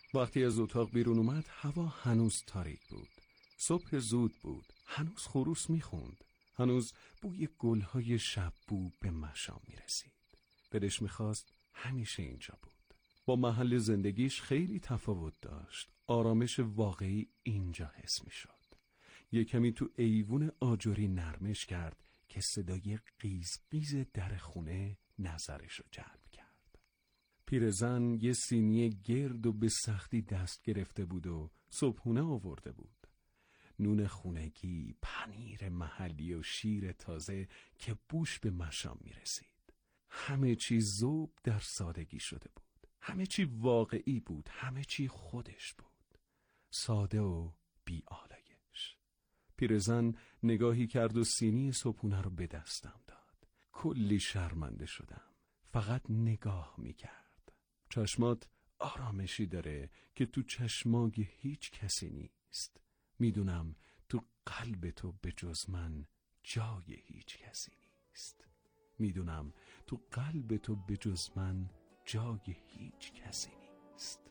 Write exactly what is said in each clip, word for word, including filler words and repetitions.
وقتی از اتاق بیرون اومد هوا هنوز تاریک بود. صبح زود بود. هنوز خروس میخوند. هنوز بوی گلهای شب بو به مشام میرسید. دلش میخواست همیشه اینجا بود. با محل زندگیش خیلی تفاوت داشت. آرامش واقعی اینجا حس میشد. یه کمی تو ایوون آجری نرمش کرد که صدای قیز قیز در خونه نظرش رو جلب کرد. پیرزن یه سینی گرد و به سختی دست گرفته بود و صبحونه آورده بود. نون خونگی، پنیر محلی و شیر تازه که بوش به مشام می رسید. همه چی ذوب در سادگی شده بود. همه چی واقعی بود. همه چی خودش بود. ساده و بی آلایش. پیرزن نگاهی کرد و سینی صبحونه رو به دستم داد. کلی شرمنده شدم. فقط نگاه می کرد. چشمات آرامشی داره که تو چشمای هیچ کسی نیست. میدونم تو قلب تو به جز من جای هیچ کسی نیست. میدونم تو قلب تو به جز من جای هیچ کسی نیست.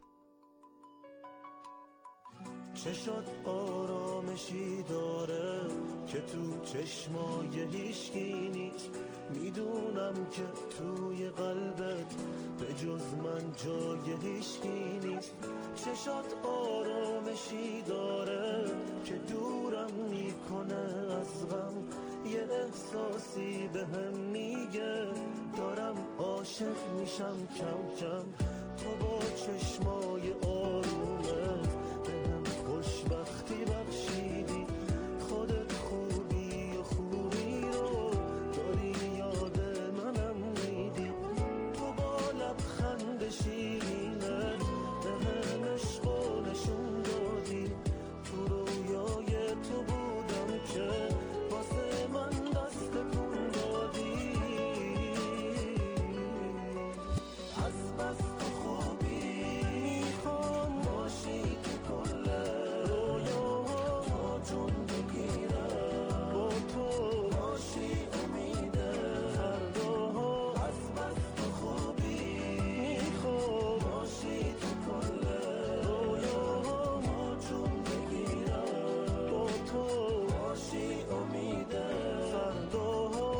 چشات آرامشی داره که تو چشمای هیچکی نیست. میدونم که توی قلبت به جز من جای هیچکی نیست. چشات آرامشی داره که دورم میکنه از غم. یه احساسی به هم میگه دارم عاشق میشم کم کم. تو با چشمای آرومت به هم خوشبختی بخشیدی. خودت خوبی و خوبی رو داری یاد منم میدی. تو با لبخند شیرینت به هم عشق و نشون دادی. تو رویای تو بودم که واسه من دست کن دادی. از بس تو خوبی میخوام باشی که کل رویا تا جون بگیرم. با تو باشی امیده فردا. از بس تو خوبی میخوام باشی که کل رویا تا جون بگیرم. با تو باشی امیده فردا.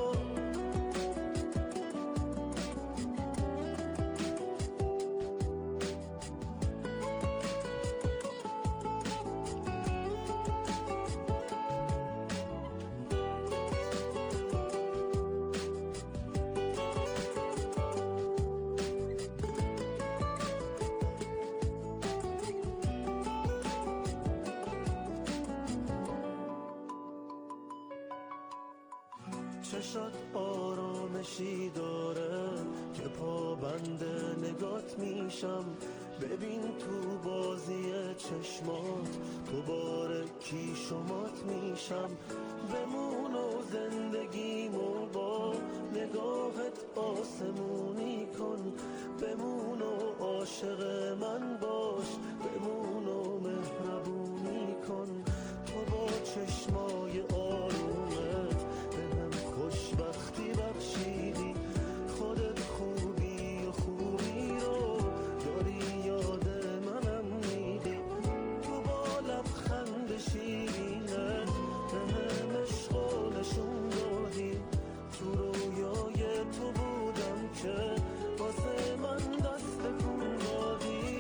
چشات آرامشی داره که پابند نگات میشم. ببین تو بازی چشمات تو بار کی شمات میشم. بمون و زندگیمو با نگاهت آسمونی کن. بمون و عاشق من باش. بمون و مهربونی کن. تو با چشمای آرومت به هم خوشبختی بخشیدی. خودت خوبی و خوبی رو داری یاد منم میدی. تو با لبخند شیرینت به هم عشق و نشون دادی. تو رویای تو بودم که واسه من دست کن دادی.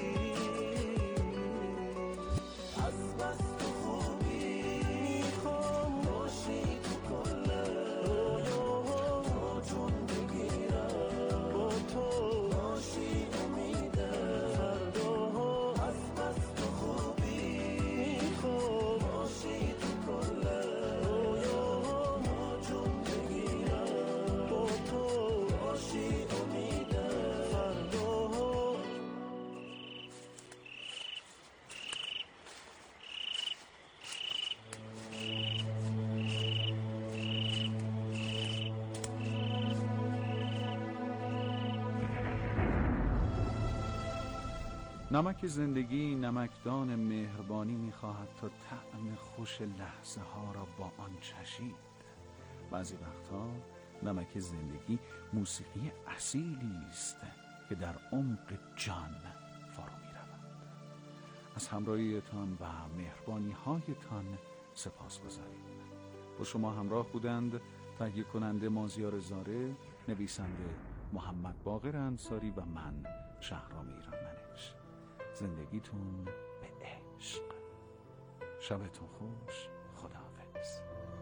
از بس تو خوبی میخوام باشی تو کل رویا تا جون بگیرم. با تو باشی امیده فردا. از بس تو خوبی میخوام باشی تو کل رویا تا جون بگیرم. با تو باشی امیده فردا. نمک زندگی نمکدان مهربانی می‌خواهد تا طعم خوش لحظه ها را با آن چشید. بعضی وقتها نمک زندگی موسیقی اصیلی است که در عمق جان فرو می‌رود. از همراهیتان و مهربانی هایتان سپاس گذاریم. با شما همراه بودند تهیه کننده مازیار زاره، نویسنده محمد باقر انصاری و من شهرام ایرانمنش. زندگیتون به عشق. شبتون خوش. خداحافظ.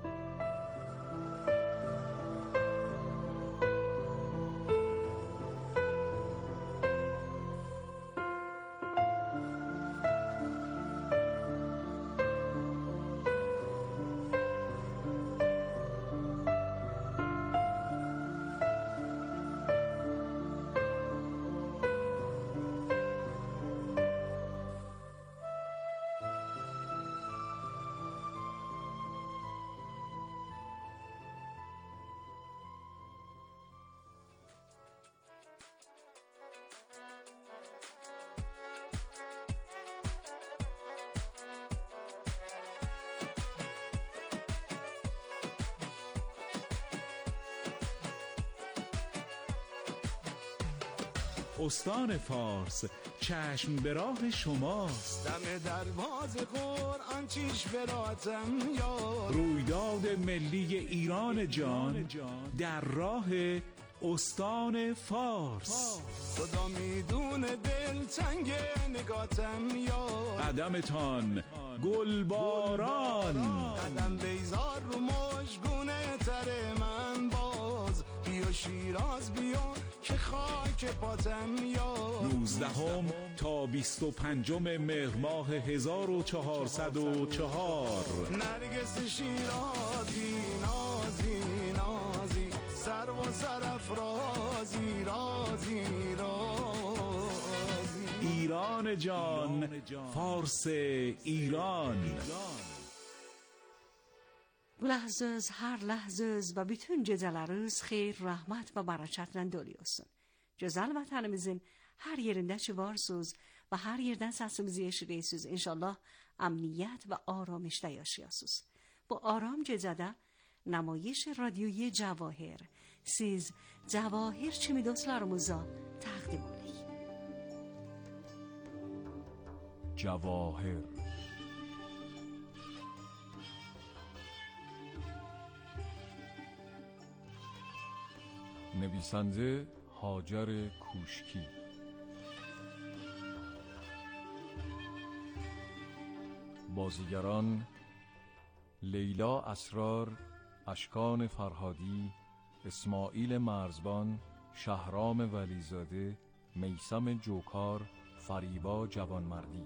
استان فارس چشم به راه شماست. دم دروازه قرآن چیش براتم یار. رویداد ملی ایران جان در راه استان فارس. خدا میدونه دل تنگ نگاتم یار. قدمتان گلباران، قدم بیزار رو مشگونه تر من باز. بیا شیراز بیا که خاک پاتم یار. نوزدهم تا بیست و پنجم مهر ماه هزار و چهارصد و چهار. نرگس شیرازی نازی نازی سر و سرافرازی رازی رازی. ایران جان، فارس ایران. Bu lahzəz, hər ləhzəz və bütün gecələriniz xeyir, rəhmət və bərəkətlə dolu olsun. Gözəl vətənimizin hər yerində ki varsınız və hər yerdən səsimizi eşidirsiniz. İnşallah əmniyyət və arayışda yaşayasınız. Bu aram gecədə namayiş radiyoyi Cavahir siz Cavahir kimi dostlarımıza təqdim edirik. جواهر نویسنده هاجر کوشکی. بازیگران لیلا اسرار، اشکان فرهادی، اسماعیل مرزبان، شهرام ولیزاده، میثم جوکار، فریبا جوانمردی.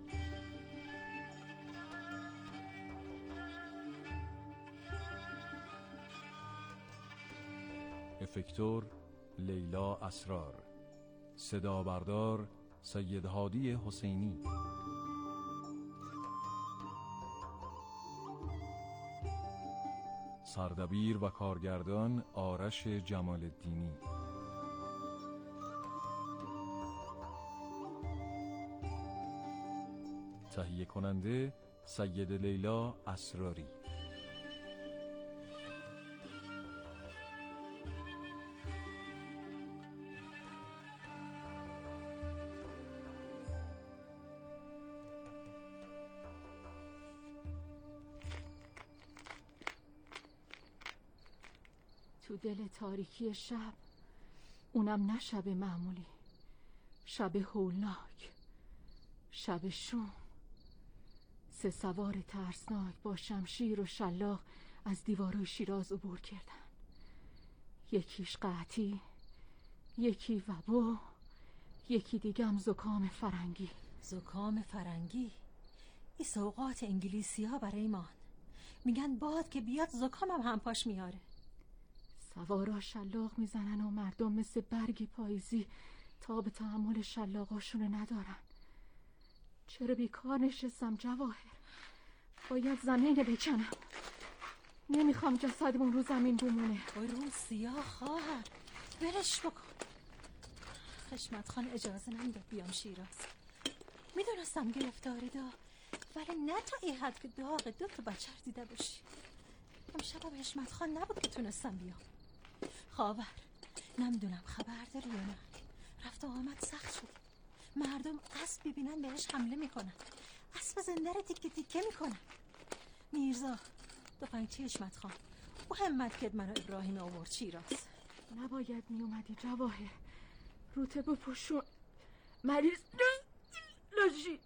افکتور لیلا اسرار. صدا بردار سید هادی حسینی. سردبیر و کارگردان آرش جمال الدینی. تهیه کننده سید لیلا اسراری. تو دل تاریکی شب، اونم نه شب معمولی، شب هولناک، شب شوم، سه سوار ترسناک با شمشیر و شلاق از دیوارای شیراز عبور کردن. یکیش قحطی، یکی وبا، یکی دیگه هم زکام فرنگی. زکام فرنگی؟ این سوقات انگلیسی ها برای ایمان. میگن باد که بیاد زکامم هم پاش میاره. سوارا شلاق میزنن و مردم مثل برگ پاییزی تا به تحمل شلاقاشونو ندارن. چرا بیکار نشستم جواهر؟ باید زمین بکنم. نمیخوام جسدمون رو زمین بمونه. وای روم سیاه خواهر، برش بکن. خشمت خان اجازه نمیداد بیام شیراز. میدونستم گرفتاری دا، ولی نه تا این حد که داغ دو تا بچه دیده باشی. امشبم حشمت خان نبود که تونستم بیام. خواهر نمیدونم خبر داری یا نه، رفت و آمد سخت شد. مردم اسب ببینن بهش حمله میکنن. از اسب زنده رو تیکه تیکه میکنم. میرزا تفنگچی حشمت خان او همت کرد منو ابراهیم آورد شیراز. نباید میومدی جواهر. روته بپوشون مریض لاشی.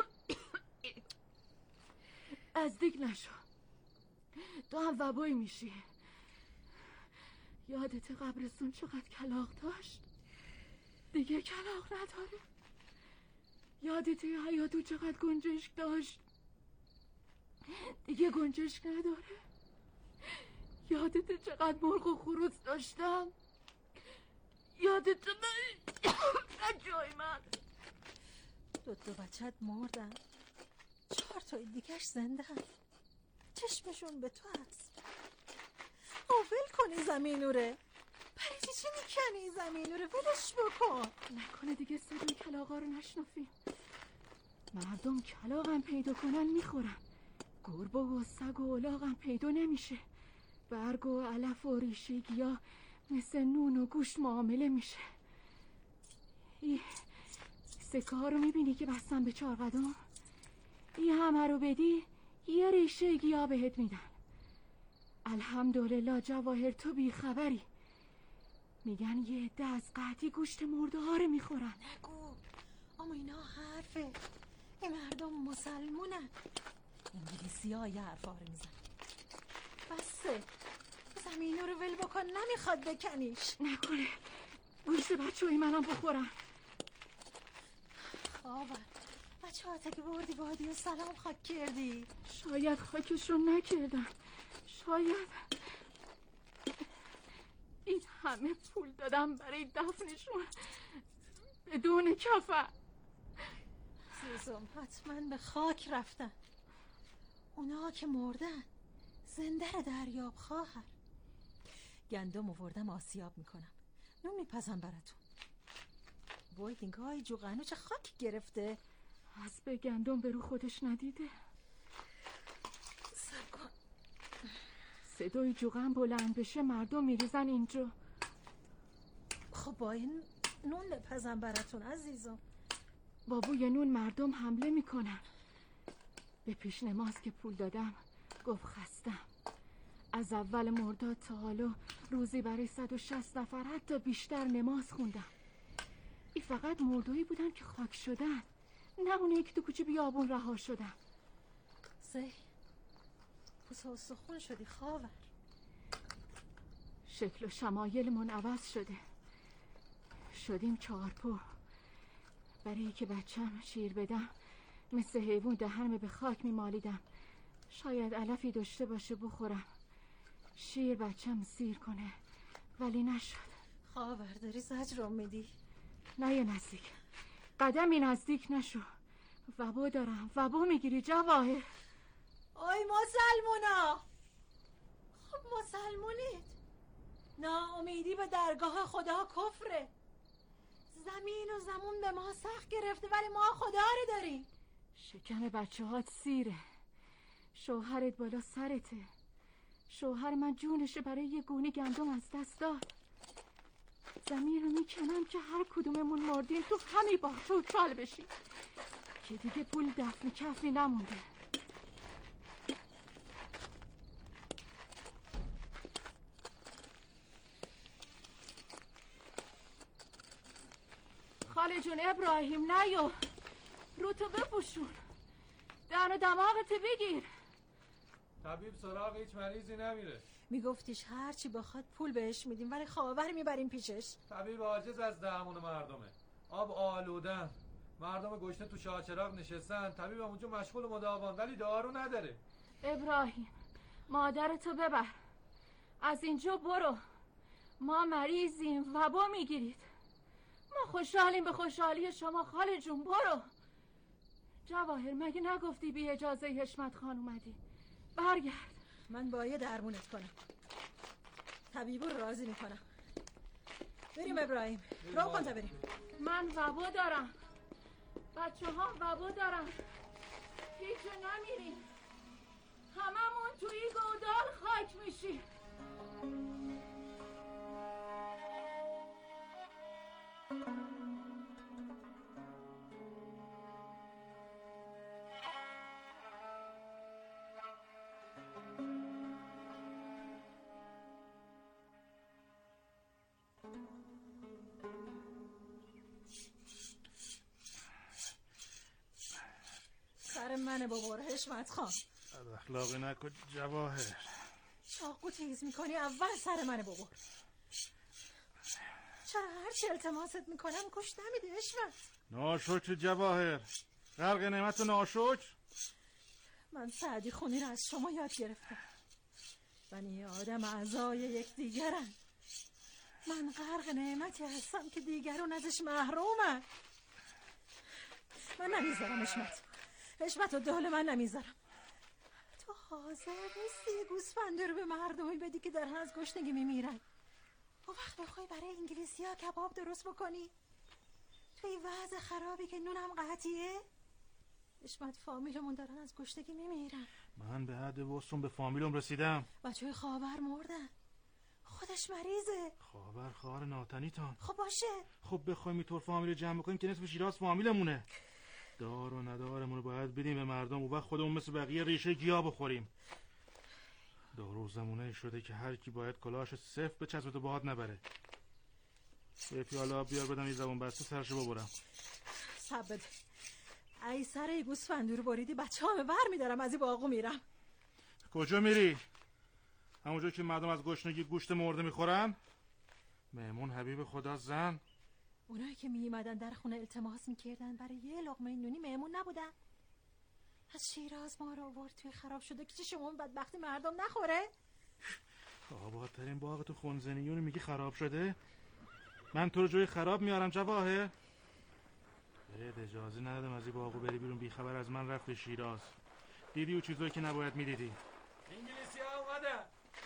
از دیگ نشو، تو هم وبایی میشی. یادت قبرستون چقدر کلاغ داشت؟ دیگه کلاغ نداره. یادت حیاتو چقدر گنجشک داشت؟ دیگه گنجشک نداره. یادت چقدر مرغ و خروس داشتم؟ یادت جای من دو تا بچت مردن، چهار تای دیگهش زنده هم. چشمشون به تو هست. ول کنی زمینو ره. پریچی چی میکنی زمینو ره؟ ولش بکن. نکنه دیگه صدای کلاغا رو نشنفیم. مردم کلاغم پیدا کنن میخورن. گربه و سگ و الاغم پیدا نمیشه. برگ و علف و ریشه گیاه مثل نون و گوشت معامله میشه. ای سکه ها رو میبینی که بستن به چهار قدم؟ ای همه رو بدی یه ریشه گیاه بهت میدن. الحمدلله جواهر تو بیخبری. میگن یه عده از قحطی گوشت مرده ها رو میخورن. نگو اما اینا حرفه. این مردم مسلمونن. انگلیسی ها یه حرفا رو میزن. بسه زمینو رو ول بکن. نمیخواد بکنیش. نکنه گوشت بچه های منم بخورن. خابر بچه ها تا که بردی بادی و سلام خاک کردی. شاید خاکشون نکردن. شاید این همه پول دادم برای دفنشون بدون کفن. زیزم حتما به خاک رفتن. اونا که مردن زنده رو دریاب خواهر. گندم آوردم آسیاب میکنم. نون میپزم براتون. وای نگاه جوغنو چه خاک گرفته. از به گندم به رو خودش ندیده. سب کن. صدای جوغن بلند بشه مردم میریزن اینجا. خب با این نون بپزم براتون عزیزم. با بوی نون مردم حمله میکنن. به پیش نماز که پول دادم گفت خستم. از اول مرداد تا حالا روزی برای صد و شصت نفر حتی بیشتر نماز خوندم. این فقط مردویی بودن که خاک شدن، نه اونه که تو کوچه بیابون رها شدن. زی پوسه و سخون شدی خاور. شکل و شمایلمون عوض شده. شدیم چارپو. برای که بچم شیر بدم مثل حیوان دهنم به خاک میمالیدم. شاید علفی داشته باشه بخورم. شیر بچم سیر کنه ولی نشد. خاور داری زجرم میدی؟ نه یه نزدیک قدمی نزدیک نشو. وبا دارم. وبا میگیری جواهر. آی مسلمونا. خب مسلمونید. ناامیدی به درگاه خدا کفره. زمین و زمون به ما سخت گرفته ولی ما خدا رو داریم. شکم بچه هات سیره. شوهرت بالا سرته. شوهر من جونشه برای یه گونه گندم از دست داد. زمین رو میکنم که هر کدوممون مردیم تو همی باخت و کال بشیم که دیگه پول دفن کفنی نمونده. خاله جون ابراهیم نیو. رو تو بپوشون. دهن و دماغت بگیر. طبیب سراغ هیچ مریضی نمیره. میگفتیش هر چی بخواد پول بهش میدیم ولی خواهر میبریم پیشش. طبیب عاجز از درمون مردمه. آب آلودن. مردم گشنه تو شاهچراغ نشستن. طبیب اونجا مشغول مداوان ولی دارو نداره. ابراهیم مادرتو ببر. از اینجا برو. ما مریضیم وبا میگیرید. ما خوشحالیم به خوشحالی شما خاله جون. برو. جواهر مگه نگفتی بی اجازه حشمت خان اومدی؟ برگرد. من باید درمونت کنم. طبیبو راضی میکنم. بریم ابراهیم. رو کن تا بریم. من وبا دارم. بچه ها وبا دارم. هیچ جا نمیریم. هممون توی گودال خاک میشیم. سر منه بابا حشمت خان. بد اخلاقی نکن جواهر. چاقو تیز میکنی اول سر منه بابا. چرا هر چی التماست میکنم گوش نمیده حشمت؟ ناشکر جواهر، غرق نعمت و ناشکر. من سعدی خونی رو از شما یاد گرفتم. بنی آدم اعضای یک دیگرن. من غرق نعمتی هستم که دیگرون ازش محرومن. من نمیذارم حشمت. حشمت و دال من نمیذارم. تو حاضر نیستی گوسفند رو به مردمی بدی که دارن از گشنگی میمیرن. اون وقت بخوای برای انگلیسی ها کباب درست بکنی؟ توی وضع خرابی که نونم قطعیه؟ حشمت فامیلمون دارن از گشنگی میمیرن. من به حد وسطم به فامیلم رسیدم. بچه خاور مردن. خودش مریضه. خاور خواهر ناتنیتان. خب باشه. خب بخوایم اینطور فامیل جمع کنیم که نصف شیراز فامیلمونه. دار و ندارمون رو باید بدیم به مردم و وقت خودمون مثل بقیه ریشه گیاه بخوریم. دو روز زمونه شده که هر کی باید کلاهش صفر به چسبت و باد نبره. یه پیاله آب بیار بدم یه زبون بسته سرشو ببرم. سب بده. ای سر گوسفند رو بریدی بچه همه بر میدارم از این باغو میرم. کجا میری؟ همونجا که مردم از گشنگی گوشت مرده میخورن؟ مهمون حبیب خدا زن. اونایی که میمدن در خونه التماس میکردن برای یه لقمه نونی مهمون نبودن؟ از شیراز ما رو آورد توی خراب شده که شما اون بدبختی مردم نخوره؟ آبادترین باغ تو خونزنیون میگی خراب شده؟ من تو رو جوی خراب میارم جواهر؟ بهت اجازه ندادم از این باغو بری بیرون، بیخبر از من رفت شیراز. دیدی و چیزایی که نباید میدیدی. انگلیسی ها اومدن.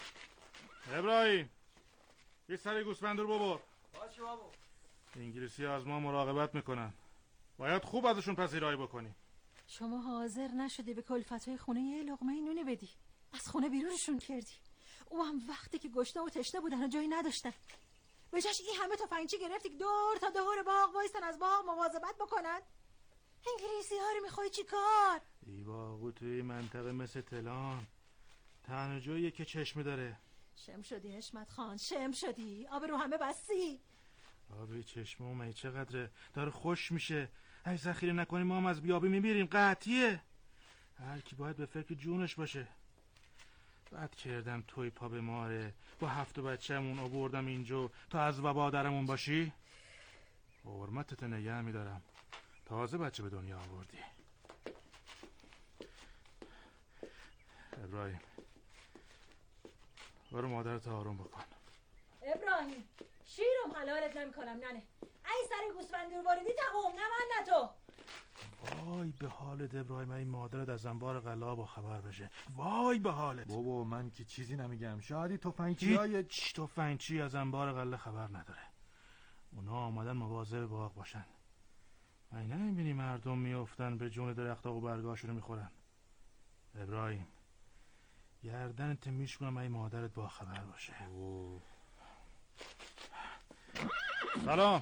ابراهیم یه سری گوسفند رو ببر. باشه بابا. انگلیسی ها از ما مراقبت میکنن، باید خوب ازشون پذیرایی بکنی. شما حاضر نشدی به کلفتای خونه یه لقمه نونی بدی، از خونه بیرونشون کردی. او هم وقتی که گشنه و تشنه بودن و جایی نداشتن، به جاش این همه تفنگچی گرفتی که دور تا دور باغ وایستن از باغ مواظبت بکنن. انگلیسی ها رو میخوای چی کار؟ ای باغو توی منطقه مثل تلان تنها جاییه که چشمه داره. شم شدی حشمت خان، شم شدی. آب رو همه بستی. آبی چشمه اومه چقدره، داره خوش میشه. ای ذخیره نکنیم ما هم از بیابی میمیریم، قطعیه. هر کی باید به فکر جونش باشه. بد کردم توی پا به ماره، با هفت بچه‌مون آوردم اینجا تا از وبا درمون باشی. حرمتت نگه میدارم، تازه بچه به دنیا آوردی. ابراهیم برو مادرت آروم بکن. ابراهیم شیرم حلالت نمیکنم ننه. ای سری گوسفندی رو باریدی تمام، نه من نه تو. وای به حالت ابراهیم، این مادرت از انبار قلا با خبر بشه. وای به حالت. بابا من که چیزی نمیگم، شادی تفنگچی های چی تفنگچی از انبار قله خبر نداره. اونا آمدن مواظب باغ باشن. من نمیبینی مردم میافتن به جون درخت و برگاشون رو میخورن. ابراهیم گردنت میشکنم این مادرت با خبر باشه. اوه. سلام.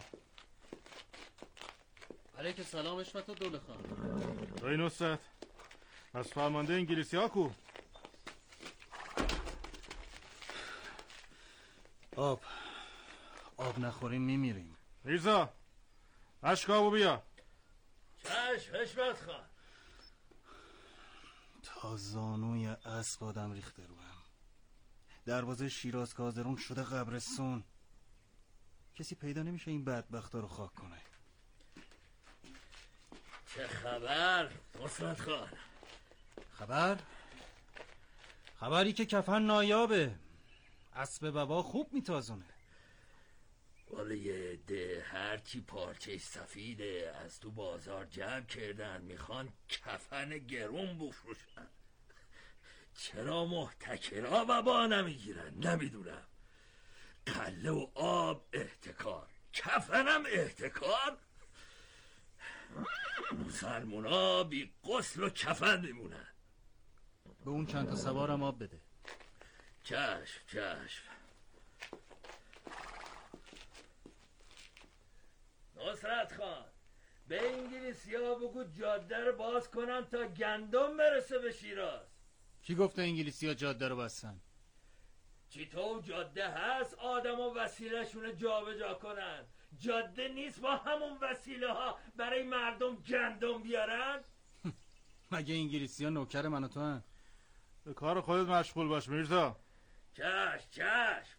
علیک سلام اشمت و دوله خان. دایی نصرت، از فرمانده انگلیسی ها کو؟ آب آب نخوریم میمیریم. ریزا اشکابو بیا. چشم اشمت خان. تا زانوی اسب آدم ریخته روم. دروازه شیراز کازرون شده قبرستون. کسی پیدا نمیشه این بدبختا رو خاک کنه. چه خبر نصرت خان؟ خبر؟ خبری که کفن نایابه. اسب بابا خوب میتازونه. والا یه عده هرچی پارچه سفیده از تو بازار جمع کردن میخوان کفن گرون بفروشن. چرا محتکرا بابا نمیگیرن نمیدونم. قله و آب احتکار، کفنم احتکار. مسلمونا بی غسل و کفن میمونن. به اون چند تا سوارم آب بده. چشم چشم. نصرت خان به انگلیسی ها بگو جاده رو باز کنن تا گندم برسه به شیراز. کی گفته انگلیسی ها جاده رو بستن؟ چطور جاده هست آدم و وسیله شونه جا به جا کنن؟ جاده نیست با همون وسیله ها برای مردم گندم بیارن؟ مگه انگلیسی ها نوکر من و تو هن؟ به کار خودت مشغول باش میرزا. چشم چشم.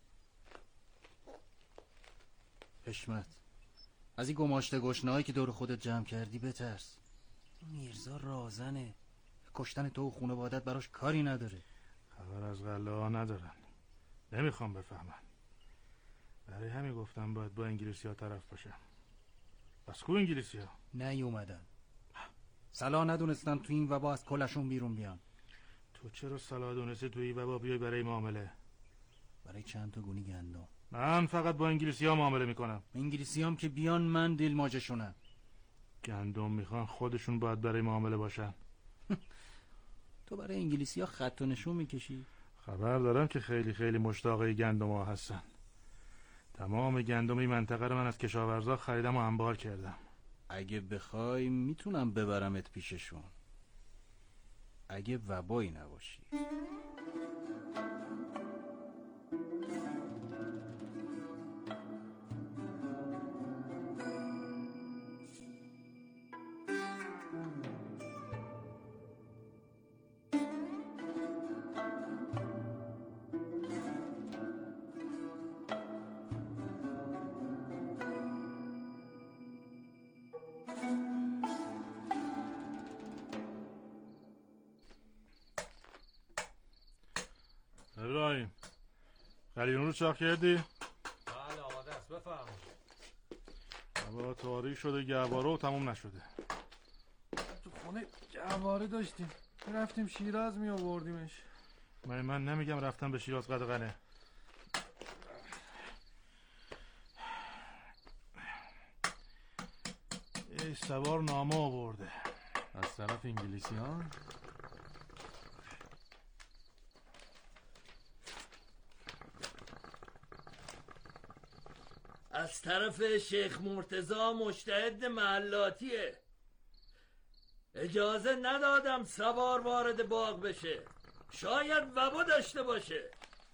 حشمت، از این گماشته گشنهایی که دور خودت جمع کردی بترس. میرزا رازنه، کشتن تو و خانوادت براش کاری نداره. خبر از غله ها ندارن، نمیخوام بفهمن. برای همین گفتم باید با انگلیسی ها طرف باشم. بس کو انگلیسی ها؟ نیومدن. صلاح ندونستن تو این وبا از کلشون بیرون بیان. تو چرا صلاح دونستی تو این وبا بیای برای معامله؟ برای چند تا گونی گندم. من فقط با انگلیسی ها معامله میکنم. انگلیسی هم که بیان من دل ماجشونم. گندم میخوان خودشون باید برای معامله باشن. تو برای انگلیسی ها خط و نشون میکشی؟ خبر دارم که خیلی خیلی مشتاق گندم ها هستن. تمام گندم این منطقه رو من از کشاورزا خریدم و انبار کردم. اگه بخوای میتونم ببرمت پیششون، اگه وبایی نباشی. ابراهیم، قلیون رو چاق کردی؟ بله آماده است، بفرمایید. هوا تاریک شده، گهواره و تموم نشده. تو خونه گهواره داشتیم، رفتیم شیراز می آوردیمش. من من نمیگم رفتم به شیراز قدغنه. ای سوار نامه آورده از طرف انگلیسی ها. از طرف شیخ مرتضی مجتهد محلاتیه. اجازه ندادم سوار وارد باغ بشه، شاید وبا داشته باشه.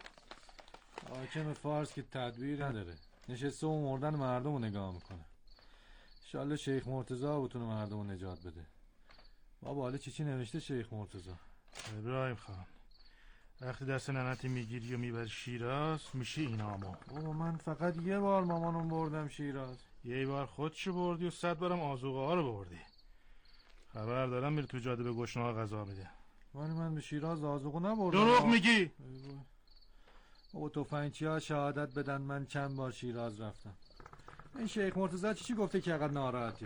حاکم فارس که تدبیر نداره، نشسته و مردن مردم رو نگاه میکنه. انشالله شیخ مرتضی بتونه مردم رو نجات بده. بابا حالا چی چی نوشته شیخ مرتضی؟ ابراهیم خان، وقتی دست ننتی میگیری و میبری شیراز میشه این آما. بابا من فقط یه بار مامانم بردم شیراز. یه بار خودشو بردی و صد بارم آذوقه ها رو بردی. خبر دارم میره تو جاده به گشنه ها غذا میده. ولی من به شیراز آذوقه نبردم. دروغ میگی. بابا تفنگچی ها شهادت بدن من چند بار شیراز رفتم. این شیخ مرتضی چی چی گفته که اقدر ناراحتی؟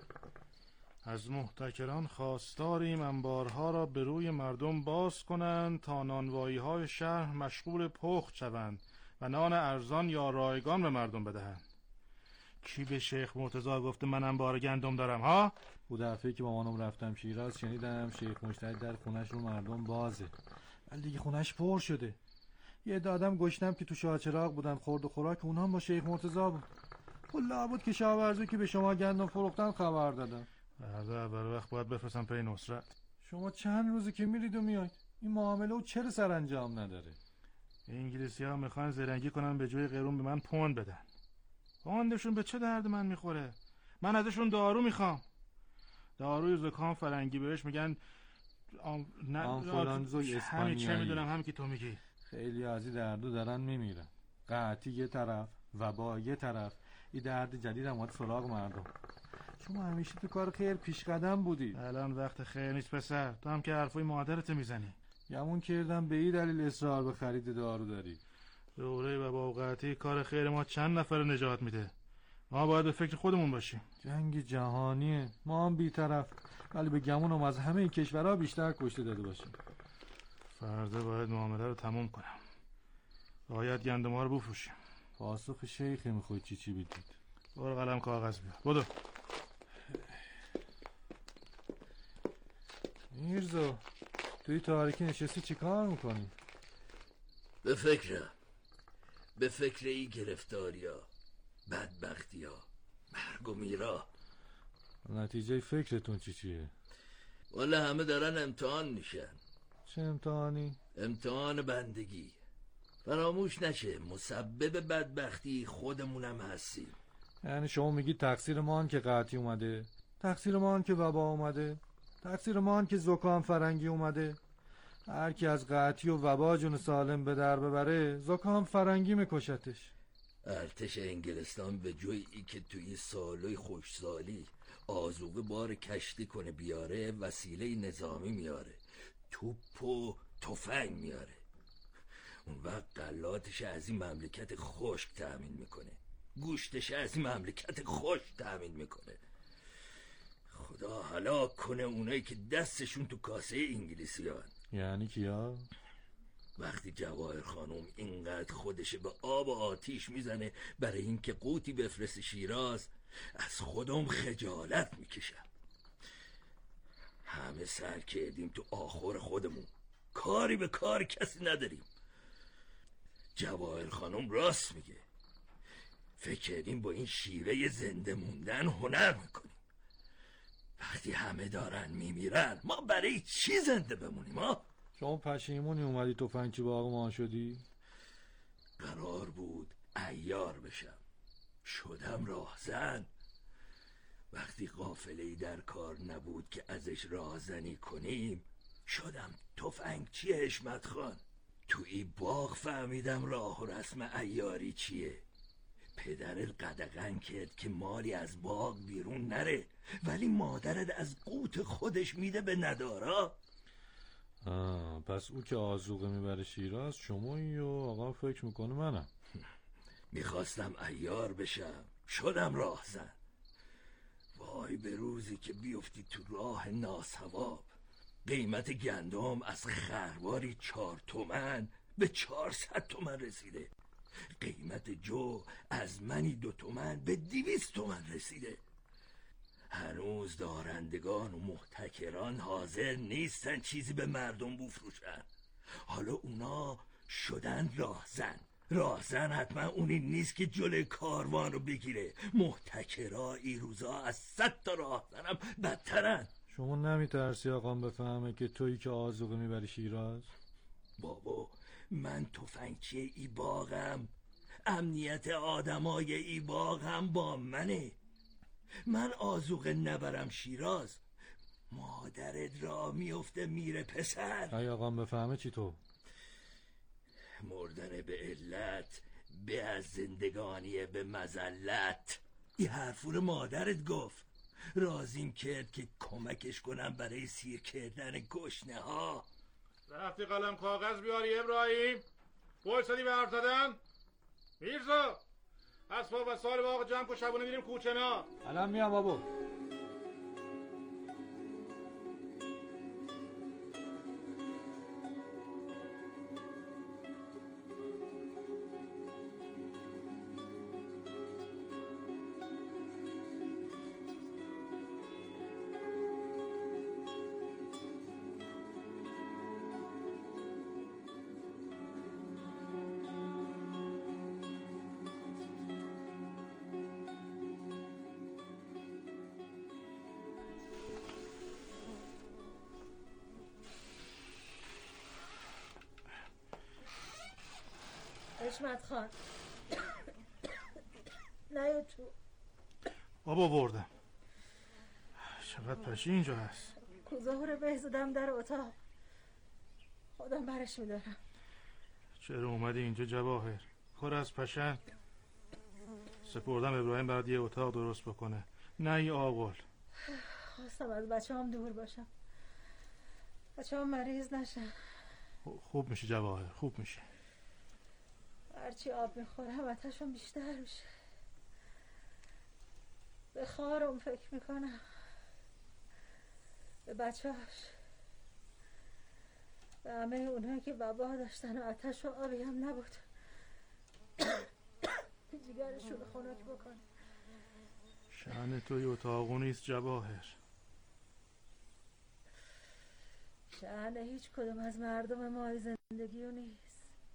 از محتکران خواستاریم انبارها را به روی مردم باز کنند تا نانوایی های شهر مشغول پخت شوند و نان ارزان یا رایگان به مردم بدهند. کی به شیخ مرتضی گفته من انبار گندم دارم ها؟ او دفعه که با مانم رفتم شیراز شنیدم شیخ مجتهد در خونش رو مردم بازه، ولی دیگه خونش پر شده. یه عده آدم گشتم که تو شاهچراغ بودن، خورد و خوراک اونها با شیخ مرتضی بود. کلا بود که شاورزو که به شما گندم فروختن خبر دادن. بعد اول وقت باید بفرستم پی نصرت. شما چند روزه که میرید و میاید، این معامله او چرا سرانجام نداره؟ انگلیسی ها میخوان زرنگی کنن به جای قیرون به من پوند بدن. پوندشون به چه درد من میخوره؟ من ازشون دارو میخوام. داروی زکام فرنگی بهش میگن آم... نه آنفولانزوی اسپانیایی. همین چه میدونم، همین که تو میگی. خیلی از این دردو دارن میمیرن. قحطی یه طرف، وبا یه طرف، این درد جدید هم اومد سراغ مردم. شما همیشه تو کار خیر پیش قدم بودی. الان وقت خیر نیست پسر، تو هم که حرفای مادرت میزنی. گمون کردم به این دلیل اصرار به خرید دارو داری. دوره وبا و قحطی کار خیر ما چند نفر نجات میده. ما باید به فکر خودمون باشیم. جنگ جهانیه، ما هم بی‌طرف، ولی به گمونم از همه کشورها بیشتر کشته داده باشیم. فردا باید معامله رو تموم کنم. باید گندم ها رو بفروشیم. پاسخ شیخ میخوای چی چی بدید؟ برو قلم کاغذ بیار. بدو. میرزا، توی تاریکی نشستی چی کار میکنی؟ به فکرم، به فکر ای گرفتاری ها، بدبختی ها، مرگ و میرا. نتیجه فکرتون چی چیه؟ والا همه دارن امتحان میشن. چه امتحانی؟ امتحان بندگی. فراموش نشه مسبب بدبختی خودمونم هستیم. یعنی شما میگی تقصیر ما که قحطی اومده، تقصیر ما که وبا اومده؟ تقصیر ما ان که زکام فرنگی اومده. هر کی از قحطی و وبا جون سالم به در ببره زکام فرنگی میکشتش. ارتش انگلستان به جایی که توی سالای خوشسالی آذوقه بار کشتی کنه بیاره وسیله نظامی میاره، توپ و تفنگ میاره. اون وقت غلاتش از این مملکت خشک تأمین میکنه، گوشتش از این مملکت خشک تأمین میکنه. خدا هلاک کنه اونایی که دستشون تو کاسه انگلیسیان. یعنی کیا؟ وقتی جواهر خانم اینقدر خودش به آب و آتیش میزنه برای اینکه قوتی بفرست شیراز، از خودم خجالت میکشم. همه سر کردیم تو آخر خودمون، کاری به کار کسی نداریم. جواهر خانم راست میگه، فکر کردیم با این شیوه زنده موندن هنر میکنیم. وقتی همه دارن میمیرن ما برای چی زنده بمونیم ها؟ شما پشیمونی اومدی تفنگچی باغ ما شدی؟ قرار بود عیار بشم، شدم راهزن. وقتی قافله‌ای در کار نبود که ازش راهزنی کنیم شدم تفنگچی حشمت خان. توی باغ فهمیدم راه و رسم عیاری چیه. پدرت قدغن کرد که مالی از باغ بیرون نره، ولی مادرت از قوت خودش میده به ندارا. آه، پس او که آذوقه میبره شیراز شمایی و آقا فکر میکنه منم. میخواستم عیار بشم، شدم راهزن. وای به روزی که بیفتی تو راه ناصواب. قیمت گندم از خرواری چهار تومن به چهارصد تومن رسیده. قیمت جو از منی دو تومن به دویست تومن رسیده. هنوز دارندگان و محتکران حاضر نیستن چیزی به مردم بفروشن. حالا اونا شدن راهزن. راهزن حتما اونی نیست که جلوی کاروان رو بگیره. محتکرا ای روزا از صد تا راهزنم بدترن. شما نمیترسی آقام بفهمه که تویی که آذوقه میبری شیراز؟ بابا من تفنگچی ای باغم، امنیت آدمای ای باغم با منه. من آذوقه نبرم شیراز مادرت را میفته میره پسر. ای آقام بفهمه چی تو؟ مردن به علت به از زندگانی به مزلت. این حرفور مادرت گفت. رازیم کرد که کمکش کنم برای سیر کردن گشنه ها. رفتی قلم کاغذ بیاری ابراهیم؟ بایستادی به حرف زدن؟ میرزا اسباب و سال باغ جمع کن، شبونه میریم کوچنا. الان میام بابا. حشمت خان نه تو بابا بردم. چقدر پشی اینجا هست. ظهور بهزادم در اتاق، خودم برش میدارم. چرا اومدی اینجا جواهر؟ خور از پشن. سپردم ابراهیم برات یه اتاق درست بکنه، نه ای آقل. خواستم از بچه هم دور باشم، بچه هم مریض نشن. خوب میشه جواهر، خوب میشه. هرچی آب میخورم آتشم بیشتر میشه. به خواهرم فکر میکنم، به بچه‌هاش، به همه اونهایی که وبا داشتن و آتش و آبی هم نبود. جیگرشون خنک بکن. شأن توی اتاقو نیست جواهر. شأن هیچ کدوم از مردم ما زندگیو نیست.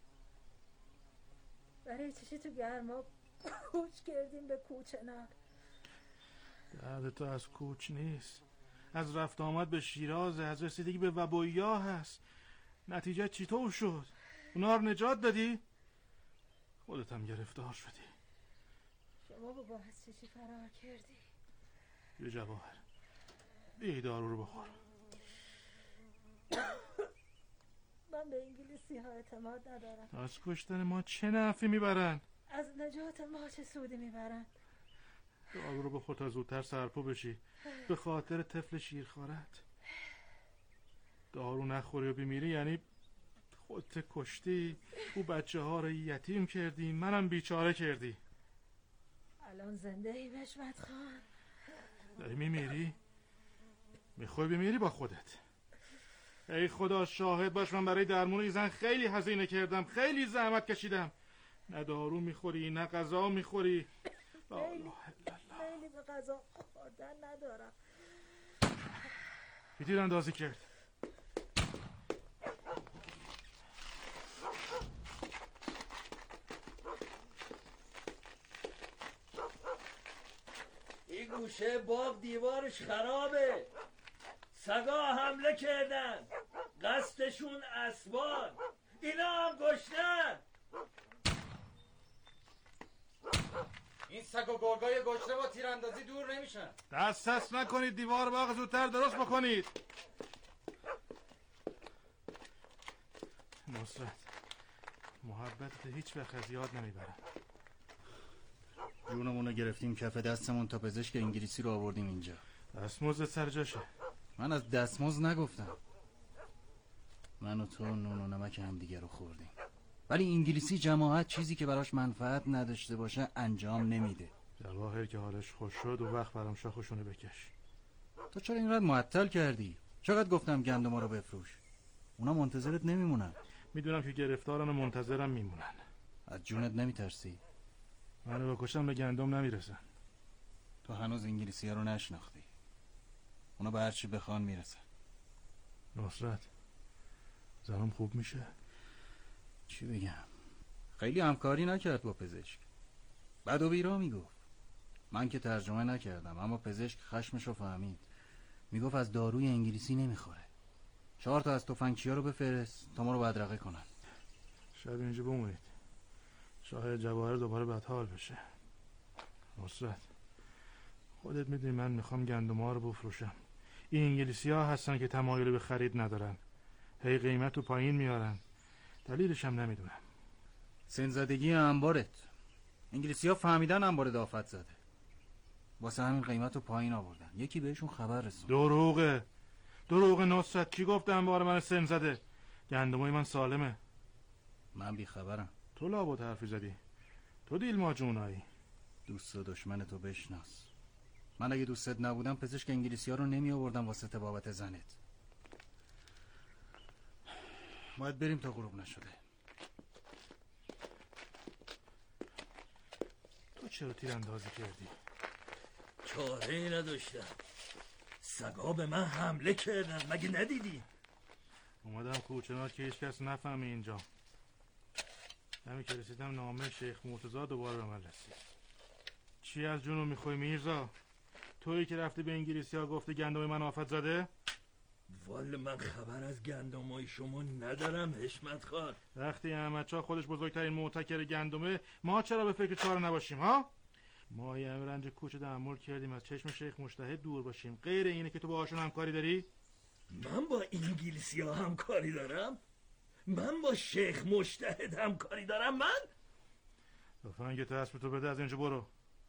برای چشی تو گرما کوچ کردیم به کوچه نه. درد تو از کوچ نیست، از رفت آمد به شیراز، از رسیدگی به وبایی ها هست. نتیجه چطور شد؟ اونا رو نجات دادی؟ خودت هم گرفتار شدی. شما با باعث چشی فرار کردی. بیا جواهر، بیا دارو رو بخور. من به انگلیسی ها اعتماد ندارم. از کشتن ما چه نفعی میبرن؟ از نجات ما چه سودی میبرن؟ دارو رو به خود تا زودتر سرپا بشی به خاطر طفل شیرخوارت. دارو نخوری و بمیری یعنی خودت کشتی، او بچه ها رو یتیم کردی، منم بیچاره کردی. الان زنده ایم حشمت خان؟ داری میمیری؟ میخوای بمیری با خودت؟ ای خدا شاهد باش، من برای درمون این زن خیلی هزینه کردم، خیلی زحمت کشیدم. نه دارو میخوری نه غذا میخوری. خیلی خیلی به غذا خوردن ندارم. کی تیر اندازی کرد؟ این گوشه باغ دیوارش خرابه، سگا حمله کردن، قصدشون اسبان، اینا هم گشتن. این سگ و گرگای گشته با تیراندازی دور نمیشن. دست دست نکنید، دیوار باغ زودتر درست بکنید. نصرت، محبت هیچ وقت از یاد نمیبرم. جونمونو گرفتیم کف دستمون تا پزشک انگلیسی رو آوردیم اینجا. دستمزد سر جاشه. من از دستمزد نگفتم. من و تو نون و نمک هم دیگه رو خوردیم. ولی انگلیسی جماعت چیزی که براش منفعت نداشته باشه انجام نمیده. جواهر که حالش خوش شد و وقت برام شاخشونه بکش. تو چرا اینقدر معطل کردی؟ چقدر گفتم گندما رو بفروش. اونا منتظرت نمیمونن. میدونم که گرفتارن و منتظرم میمونن. از جونت نمیترسی؟ منو بکشم به گندم نمیرسن. تو هنوز انگلیسی ها رو نشناختی. اونا به هرچی بخوان میرسن. نصرت، زنم خوب میشه؟ چی بگم؟ خیلی همکاری نکرد با پزشک. بد و بیرا میگفت. من که ترجمه نکردم اما پزشک خشمشو فهمید. میگفت از داروی انگلیسی نمیخوره. چهار تا از تفنگچیا رو بفرست تا ما رو بدرقه کنن. شاید اینجا بمونید، شاید جواهر دوباره بدحال بشه. نصرت، خودت میدونی من میخوام گندم‌ها رو بفروشم. این انگلیسی ها هستن که تمایل به خرید ندارن، هی قیمت رو پایین میارن. دلیلش هم نمیدونم. سنزدگی انبارت. انگلیسی ها فهمیدن انبار آفت زده، واسه همین قیمت رو پایین آوردن. یکی بهشون خبر رسون. دروغه دروغه نصرت. کی گفت انبار من سن زده؟ گندمای من سالمه. من بی خبرم. تو لابد حرفی زدی. تو دیل ما جونایی. دوست و دشمن تو بشناس. من اگه دوستت نبودم پزشک انگلیسی ها رو نمی آوردم واسه تبابت زنت. باید بریم تا غروب نشده. تو چرا تیر اندازی کردی؟ چاره ای نداشتم، سگا به من حمله کردن، مگه ندیدی؟ اومدم کوچنات که هیچ کس نفهمه اینجا. همین که رسیدم نامه شیخ مرتضی دوباره به من رسید. چی از جونو میخوای میرزا؟ تویی که رفتی به انگلیسی ها گفتی گندم من آفت زده؟ والا من خبر از گندمای شما ندارم حشمت خان. وقتی احمد شاه خودش بزرگترین معتکر گندمه، ما چرا به فکر چاره نباشیم ها؟ ما یه رنج کوچه تحمل کردیم از چشم شیخ مجتهد دور باشیم. غیر اینه که تو باهاشون همکاری داری؟ من با انگلیسی ها همکاری دارم؟ من با شیخ مجتهد همکاری دارم؟ من؟ تفنگت اسب تو بده، از اینجا برو.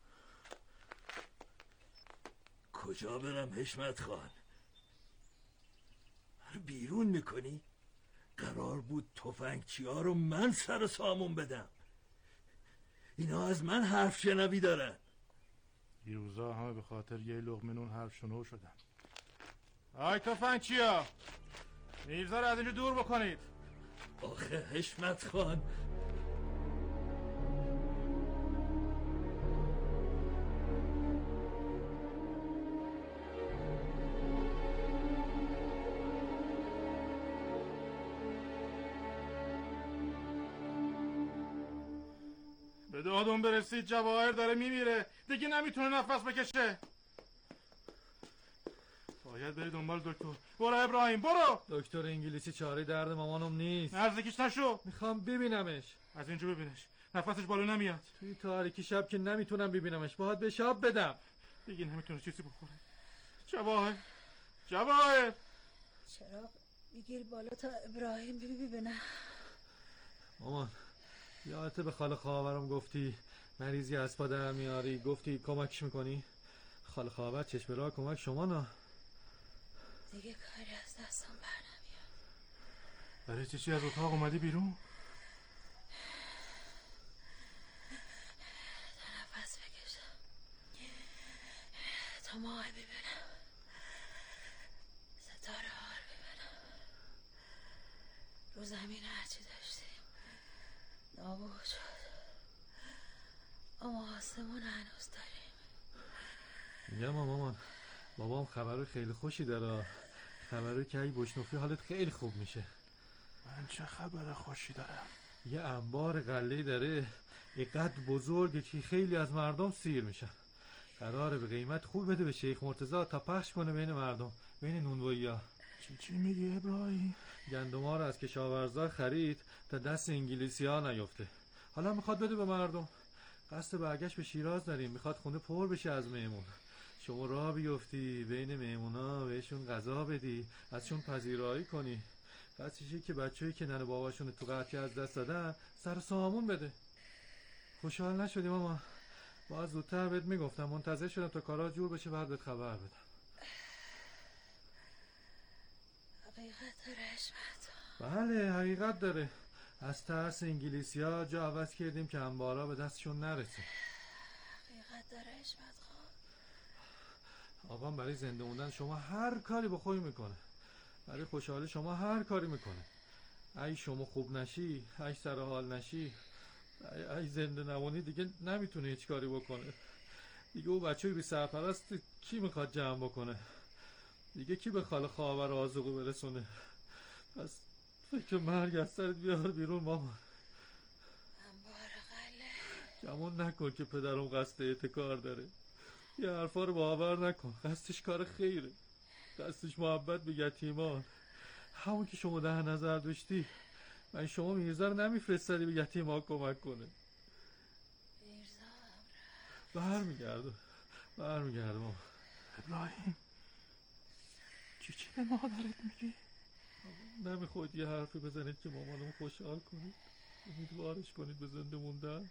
کجا برم حشمت خان؟ رو بیرون میکنی؟ قرار بود تفنگچی ها رو من سر و سامون بدم. اینا از من حرف شنوی دارن. دیروزا همه به خاطر یه لقمه نون حرف شنو شدن. آی تفنگچی ها، میرزا رو از اینجا دور بکنید. آخه حشمت خان، به دادون برسید، جواهر داره میمیره، دیگه نمیتونه نفس بکشه. باید بری دنبال دکتر. برو ابراهیم برو. دکتر انگلیسی چاره درد مامانم نیست. نزدیکش نشو. میخوام ببینمش. از اینجا ببینش، نفسش بالا نمیاد. توی تاریکی شب که نمیتونم ببینمش، باید به شب بدم. دیگه نمیتونه چیزی بخوره. جواهر جواهر چراغ بگیر بالا تا ابراهیم ببینه. مامان یادت به خاله خواهرم گفتی مریضی از پا در میاری، گفتی کمکش میکنی؟ خاله خواهر چشم راه کمک شما نه. دیگه کاری از دستم بر نمیاد. برای چی چی از اتاق اومدی بیرون؟ تا نفس بکشم، تا ماه ببینم، ستاره ها رو ببینم. رو زمین هرچی داشتیم نابود شد، اما آسمون هنوز داریم. میگم مامان بابام خبر خیلی خوشی داره، خبره که ای بشنوفی حالت خیلی خوب میشه. من چه خبر خوشی دارم؟ یه انبار غله‌ای داره اینقدر بزرگه که خیلی از مردم سیر میشن. قراره به قیمت خوب بده به شیخ مرتضی تا پخش کنه بین مردم، بین نونوایی‌ها. چی چی میگی ابراهیم؟ گندم‌ها رو از کشاورزا خرید تا دست انگلیسی‌ها نیفته. حالا میخواد بده به مردم. قصد برگشت به شیراز داریم، میخواد خونه پر بشه از مهمون. شما راه بیفتی بین مهمونا، بهشون غذا بدی، ازشون پذیرایی کنی. قصدشه که بچه‌ای که ننه باباشون تو قحطی از دست دادن سر سامون بده. خوشحال نشدی ماما؟ باید زودتر بهت میگفتم، منتظر شدم تا کارا جور بشه بعد بهت خبر بدم. حقیقت داره حشمت. بله حقیقت داره. از ترس انگلیسی‌ها جا عوض کردیم که انبارا به دستشون نرسه. حقیقت داره حشمت خان. آقام برای زنده موندن شما هر کاری با خودی میکنه، برای خوشحالی شما هر کاری میکنه. ای شما خوب نشی، ای سر حال نشی، ای, ای زنده نمونی دیگه نمیتونه هیچ کاری بکنه. دیگه او بچه‌ی بی سرپرست کی میخواد جمع بکنه؟ دیگه کی به خاله خواهر آذوقه برسونه؟ پس فکر مرگ از سرت بیار بیرون ماما. انبار غله گمون نکن که پدرم قصد اعتکار داره. یه حرفا رو باور نکن، قصدش کار خیره، قصدش محبت به یتیمان. همون که شما ده نظر داشتی من شما میرزا رو نمیفرستادی به یتیما کمک کنه. میرزا هم رفت. برمیگرده برمیگرده ماما. ابراهیم چی چی به مادرت میگی؟ نمیخواید یه حرفی بزنید که مامانم خوشحال کنید، امیدوارش کنید به زنده موندن.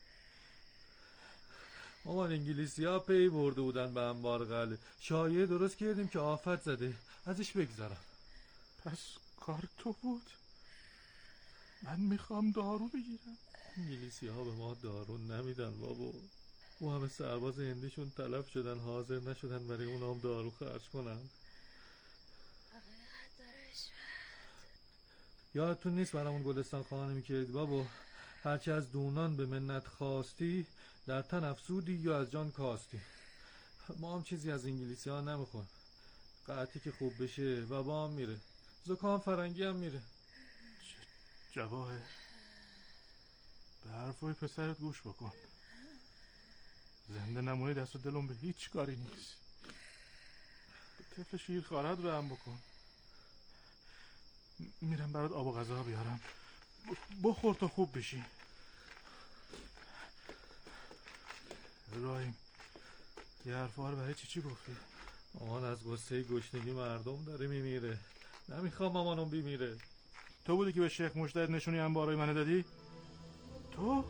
مامان انگلیسی ها پی برده بودن به انبار غله، شایعه درست کردیم که آفت زده، ازش بگذرم. پس کار تو بود؟ من میخوام دارو بگیرم. انگلیسی ها به ما دارو نمیدن بابا. او همه سرباز هندیشون طلب شدن، حاضر نشدن برای اون هم دارو خرج کنن. یادتون نیست برامون گلستان خانه میکردی بابا؟ هرچی از دونان به منت خواستی در تن افسودی یا از جان کاستی. ما هم چیزی از انگلیسی ها نمیخوایم. قحطی که خوب بشه وبا هم میره، زکام فرنگی هم میره. جواهر به حرفای پسرت گوش بکن. زنده نمونی دست و دلم به هیچ کاری نیست. به طفل شیر خواهرت رحم بکن. میرم برات آب و غذا بیارم، بخور تا خوب بشی. ابراهیم یه حرفا رو برای چی چی گفتی؟ مامان از غصه گشنگی مردم داره میمیره، نمیخوام مامانم بیمیره. تو بودی که به شیخ مجتهد نشونی انبارای منو دادی؟ تو؟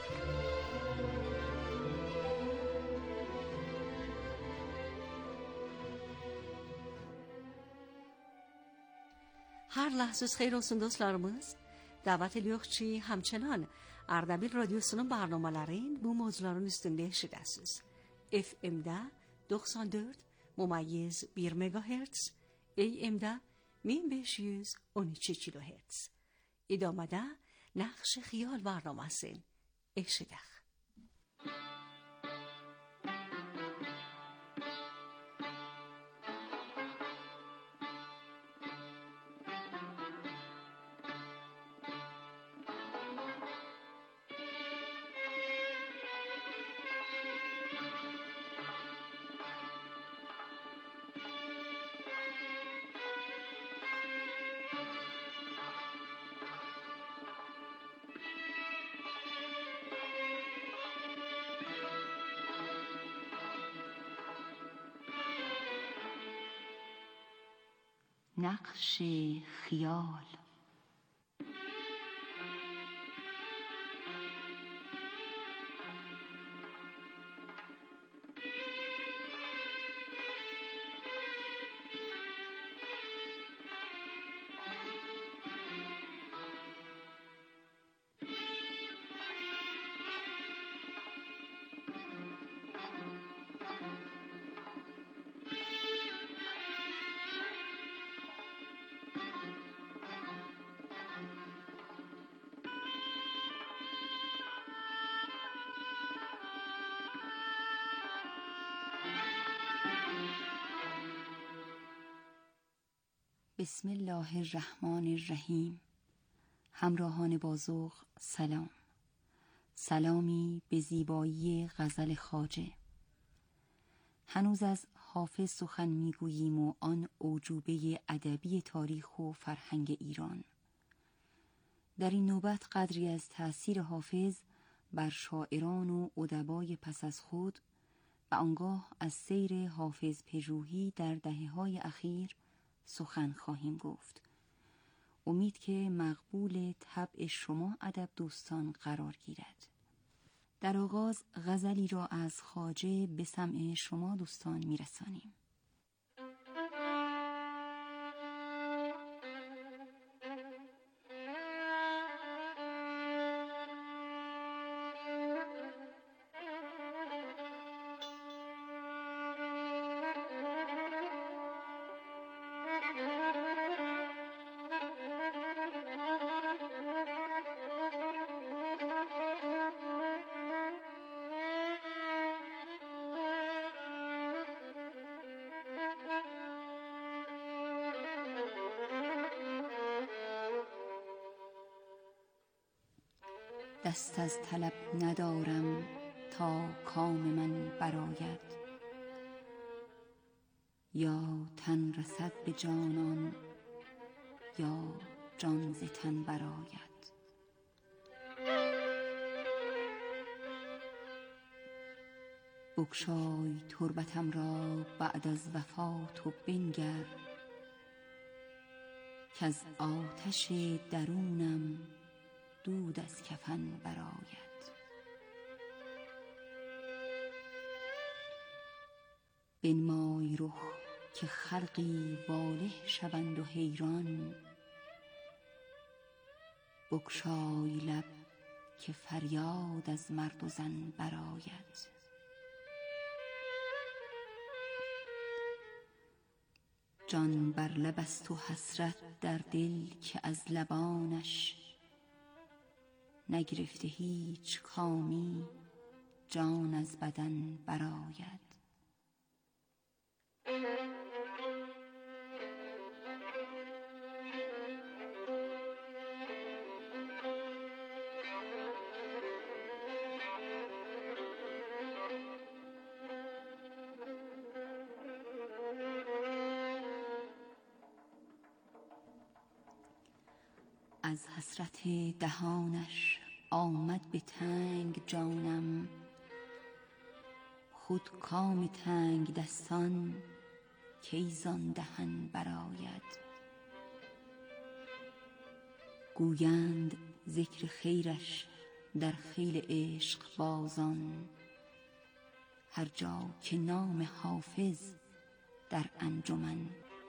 Her lahzus xeyir olsun dostlarımız. Davet ediyoruz ki همچنان اردبیل رادیوسunun برنامelerin bu mevzuların üstünde eşidəsiniz. F M'də doksan dörd ممیز bir megahertz, A M'də min beş yüz on iki kilohertz. İdamədə Nəqş Xiyal برنامəsini eşidək. نقش خیال. بسم الله الرحمن الرحیم. همراهان بازوق سلام. سلامی به زیبایی غزل خواجه. هنوز از حافظ سخن میگوییم و آن اعجوبه ادبی تاریخ و فرهنگ ایران. در این نوبت قدری از تأثیر حافظ بر شاعران و ادبای پس از خود و آنگاه از سیر حافظ پژوهی در دهه‌های اخیر سخن خواهیم گفت. امید که مقبول طبع شما ادب دوستان قرار گیرد. در آغاز غزلی را از خواجه به سمع شما دوستان میرسانیم. دست از طلب ندارم تا کام من برآید، یا تن رسد به جانان یا جان ز تن برآید. بگشای تربتم را بعد از وفات و بنگر، کز آتش درونم دود از کفن برآید. بنمای رخ که خلقی واله شوند و حیران، بگشای لب که فریاد از مرد و زن برآید. جان بر لب است و حسرت در دل که از لبانش، نگرفته هیچ کامی جان از بدن برآید. از حسرت دهانش آمد به تنگ جانم، خود کام تنگ دستان کی زان دهن برآید. گویند ذکر خیرش در خیل عشق بازان، هر جا که نام حافظ در انجمن.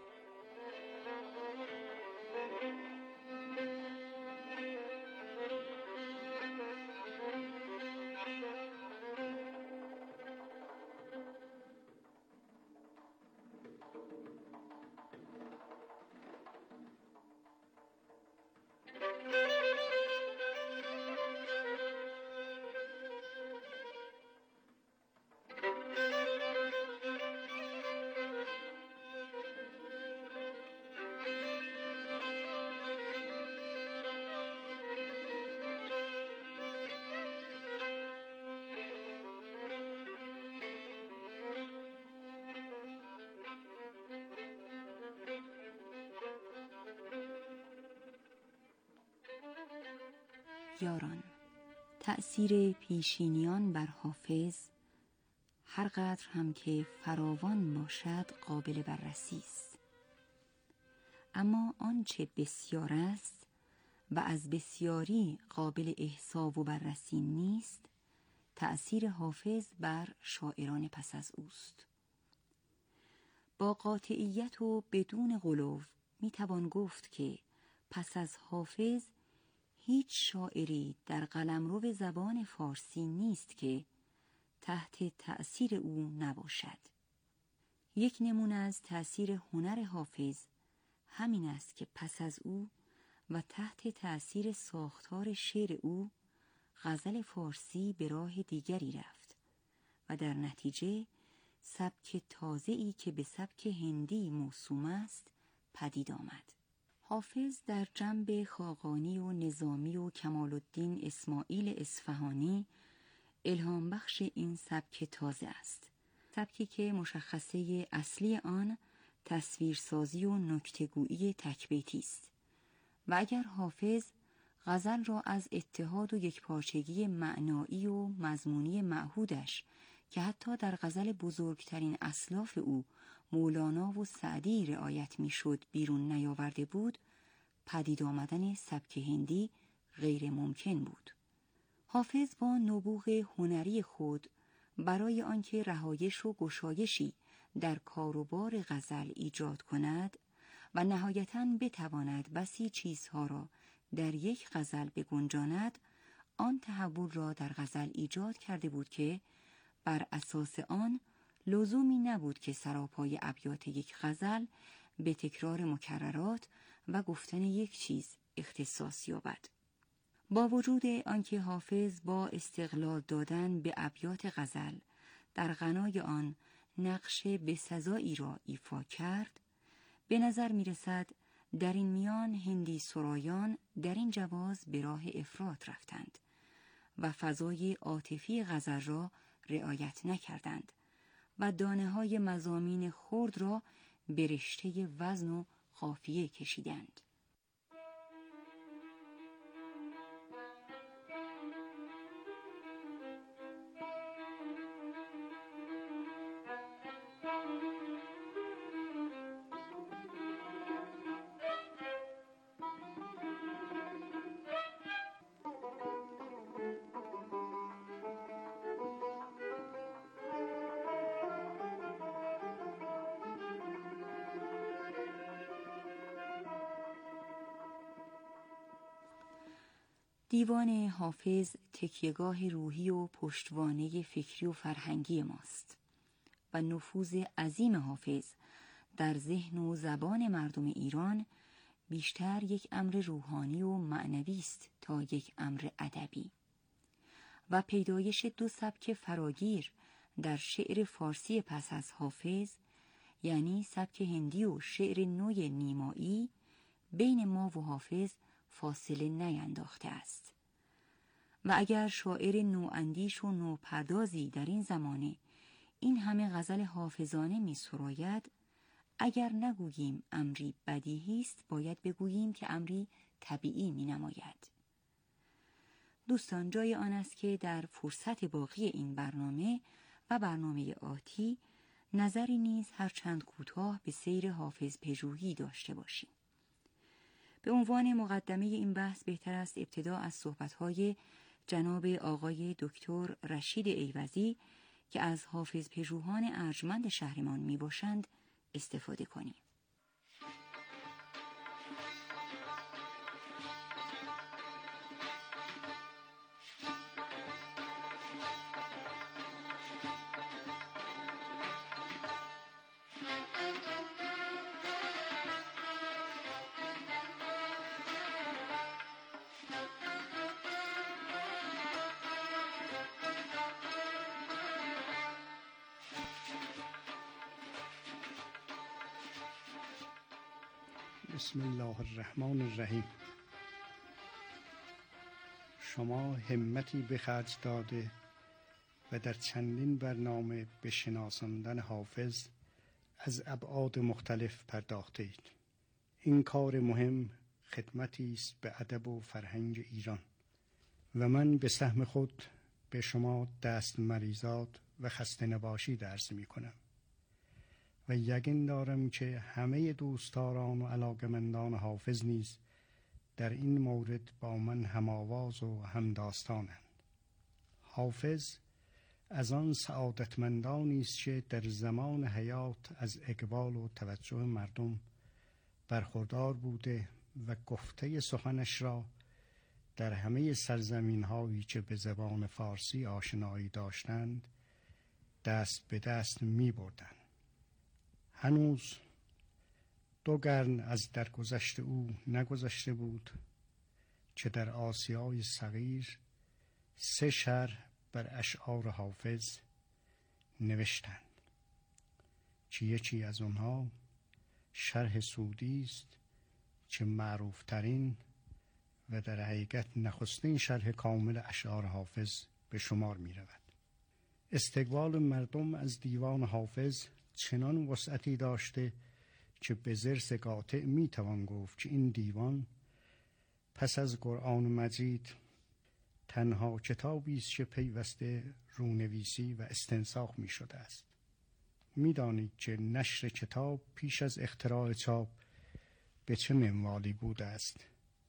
یاران، تأثیر پیشینیان بر حافظ هر قدر هم که فراوان باشد قابل بررسی است. اما آنچه بسیار است و از بسیاری قابل احصا و بررسی نیست، تأثیر حافظ بر شاعران پس از اوست. با قاطعیت و بدون غلو می توان گفت که پس از حافظ هیچ شاعری در قلمرو زبان فارسی نیست که تحت تأثیر او نباشد. یک نمونه از تأثیر هنر حافظ همین است که پس از او و تحت تأثیر ساختار شعر او غزل فارسی به راه دیگری رفت و در نتیجه سبک تازه‌ای که به سبک هندی موسوم است پدید آمد. حافظ در جنب خاقانی و نظامی و کمال الدین اسماعیل اصفهانی الهام بخش این سبک تازه است. سبکی که مشخصه اصلی آن تصویرسازی و نکته‌گویی تکبیتی است و اگر حافظ غزل را از اتحاد و یکپارچگی معنایی و مضمونی معهودش که حتی در غزل بزرگترین اسلاف او مولانا و سعدی رعایت میشد بیرون نیاورده بود، پدید آمدن سبک هندی غیر ممکن بود. حافظ با نبوغ هنری خود برای آنکه رهایش و گشایشی در کاروبار غزل ایجاد کند و نهایتاً بتواند بسی چیزها را در یک غزل بگنجاند، آن تحول را در غزل ایجاد کرده بود که بر اساس آن لزومی نبود که سراپای ابیات یک غزل به تکرار مکررات و گفتن یک چیز اختصاص یابد. با وجود آنکه حافظ با استقلال دادن به ابیات غزل در غنای آن نقش بسزایی را ایفا کرد، به نظر می رسد در این میان هندی سرایان در این جواز به راه افراط رفتند و فضای عاطفی غزل را رعایت نکردند و دانه های مضامین خرد را به رشته وزن و قافیه کشیدند. دیوان حافظ تکیهگاه روحی و پشتوانه فکری و فرهنگی ماست و نفوذ عظیم حافظ در ذهن و زبان مردم ایران بیشتر یک امر روحانی و معنوی است تا یک امر ادبی و پیدایش دو سبک فراگیر در شعر فارسی پس از حافظ، یعنی سبک هندی و شعر نوی نیمایی، بین ما و حافظ فاصله نینداخته است و اگر شاعر نواندیش و نوپردازی در این زمانه این همه غزل حافظانه می سراید، اگر نگوییم امری بدیهی است باید بگوییم که امری طبیعی می نماید. دوستان، جای آن است که در فرصت باقی این برنامه و برنامه آتی نظری نیز هرچند کوتاه به سیر حافظ پژوهی داشته باشیم. به عنوان مقدمه این بحث بهتر است ابتدا از صحبت‌های جناب آقای دکتر رشید ایوزی که از حافظ پژوهان ارجمند شهرمان می باشند استفاده کنیم. بسم الله الرحمن الرحیم. شما همتی به خرج داده و در چندین برنامه به شناساندن حافظ از ابعاد مختلف پرداخته اید. این کار مهم خدمتی است به ادب و فرهنگ ایران و من به سهم خود به شما دست مریزاد و خسته نباشید عرض می کنم. و یقین دارم که همه دوستداران و علاقمندان حافظ نیز در این مورد با من هم‌آواز و همداستانند. حافظ از آن سعادتمندانی است که در زمان حیات از اقبال و توجه مردم برخوردار بوده و گفته سخنش را در همه سرزمین هایی که به زبان فارسی آشنایی داشتند دست به دست می بردند. هنوز دو قرن از درگذشت او نگذشته بود که در آسیای صغیر سه شرح بر اشعار حافظ نوشتند که یکی از آنها شرح سعودی است که معروف ترین و در حقیقت نخستین شرح کامل اشعار حافظ به شمار می رود. استقبال مردم از دیوان حافظ چنان وسعتی داشته که به ضرس قاطع می توان گفت که این دیوان پس از قرآن مجید تنها کتابی است که پیوسته رونویسی و استنساخ می شده است. می دانید که نشر کتاب پیش از اختراع چاپ به چه منوالی بوده است.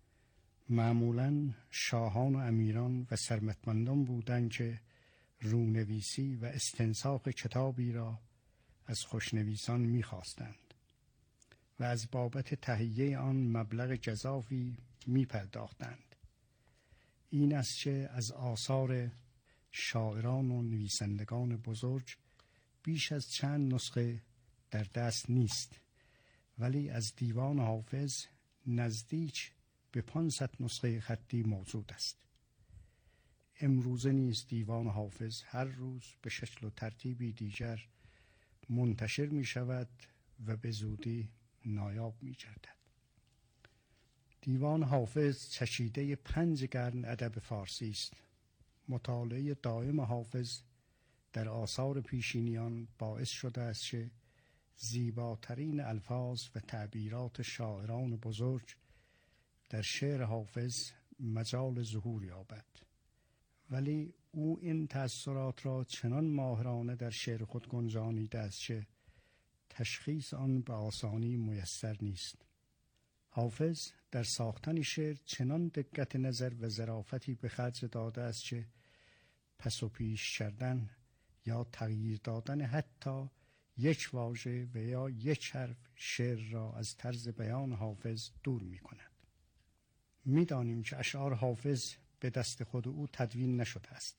معمولاً شاهان و امیران و ثروتمندان بودند که رونویسی و استنساخ کتابی را از خوشنویسان می خواستند و از بابت تهیه آن مبلغ گزافی می پرداختند. این است که از آثار شاعران و نویسندگان بزرگ بیش از چند نسخه در دست نیست، ولی از دیوان حافظ نزدیک به پانصد نسخه خطی موجود است. امروزه نیز دیوان حافظ هر روز به شکل و ترتیبی دیگر منتشر می شود و به زودی نایاب می گردد. دیوان حافظ چشیده پنج قرن ادب فارسی است. مطالعه دائم حافظ در آثار پیشینیان باعث شده است که زیباترین الفاظ و تعبیرات شاعران بزرگ در شعر حافظ مجال ظهور یابد، ولی او این تأثیرات را چنان ماهرانه در شعر خود گنجانیده است که تشخیص آن به آسانی میسر نیست. حافظ در ساختن شعر چنان دقت نظر و ظرافتی به خرج داده است که پس و پیش کردن یا تغییر دادن حتی یک واژه و یا یک حرف شعر را از طرز بیان حافظ دور می کند. می دانیم که اشعار حافظ به دست خود او تدوین نشده است،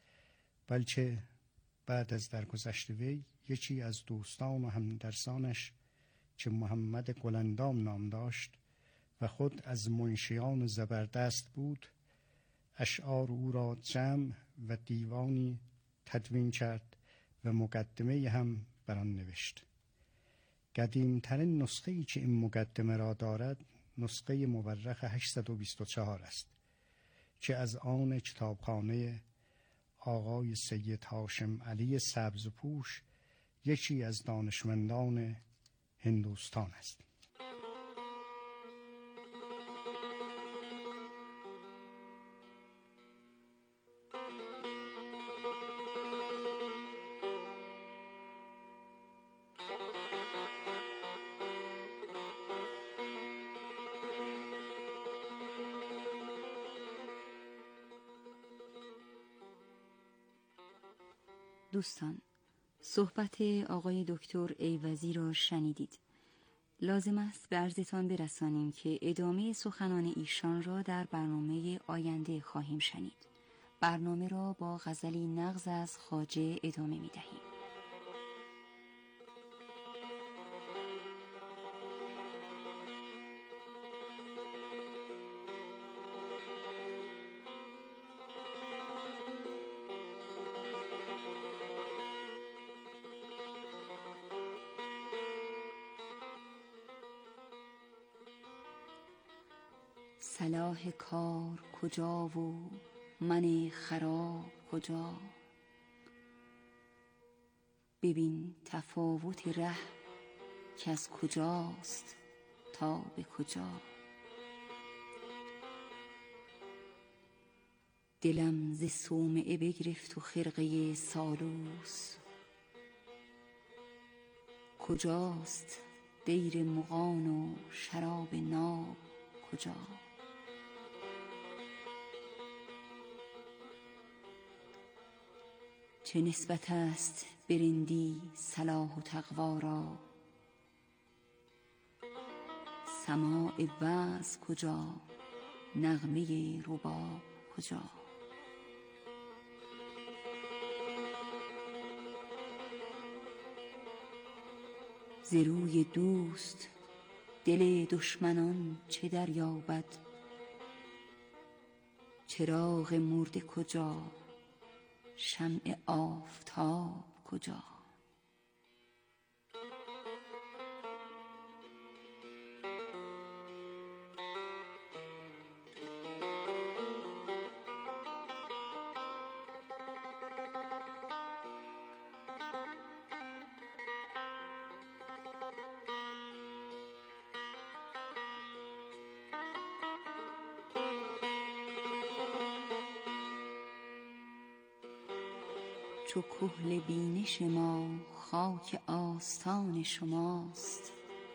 بلکه بعد از درگذشت وی یکی از دوستان و همدرسانش که محمد گلندام نام داشت و خود از منشیان زبردست بود، اشعار او را جمع و دیوانی تدوین کرد و مقدمه هم بر آن نوشت. قدیمترین نسخه‌ای که این مقدمه را دارد نسخه مورخ هشتصد و بیست و چهار است که از آن کتابخانه آقای سید هاشم علی سبزپوش، یکی از دانشمندان هندوستان است. دوستان، صحبت آقای دکتر ایوزی را شنیدید. لازم است به عرضتان برسانیم که ادامه سخنان ایشان را در برنامه آینده خواهیم شنید. برنامه را با غزلی نغز از خواجه ادامه می دهیم. صلاح کار کجا و من خراب کجا، ببین تفاوت ره که از کجاست تا به کجا. دلم ز صومعه بگرفت و خرقه سالوس، کجاست دیر مغان و شراب ناب کجا؟ چه نسبت است برندی صلاح و تقوا را؟ سماع وعظ کجا؟ نغمه رباب کجا؟ ز روی دوست دل دشمنان چه دریابد؟ چراغ مرده کجا؟ شمع آفتاب کجا؟ چو کحل بینش ما خاک آستان شماست،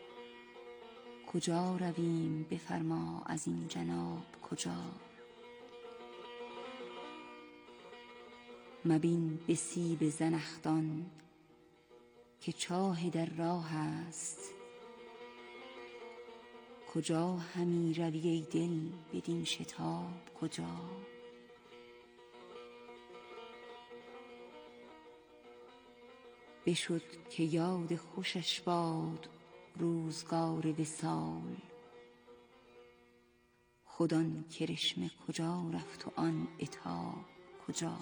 کجا رویم بفرما از این جناب کجا؟ مبین به سیب زنخدان که چاه در راه است، کجا همی روی ای دل بدین شتاب کجا؟ بشد که یاد خوشش باد روزگار وصال، خود آن کرشمه کجا رفت و آن عتاب کجا؟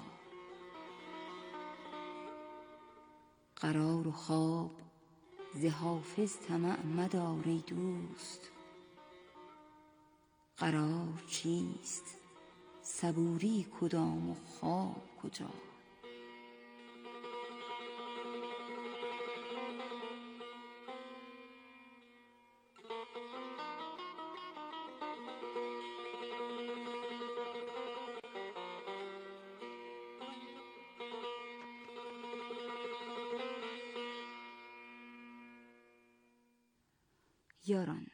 قرار و خواب ز حافظ طمع مدار ای دوست، قرار چیست صبوری کدام و خواب کجا؟ یاران،